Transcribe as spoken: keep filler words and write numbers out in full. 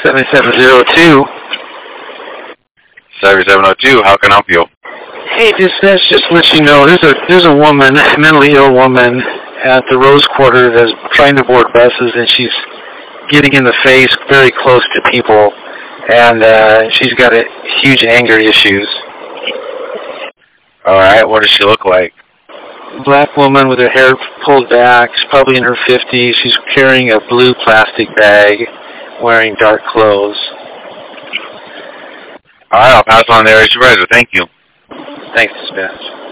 seven seven zero two. seven seven zero two, how can I help you? Hey, dispatch, just to let you know, there's a there's a woman, a mentally ill woman, at the Rose Quarter that's trying to board buses, and she's getting in the face very close to people, and uh, she's got a huge anger issues. All right, what does she look like? Black woman with her hair pulled back. She's probably in her fifties. She's carrying a blue plastic bag, wearing dark clothes. All right, I'll pass on the area supervisor. Thank you. Thanks, dispatch.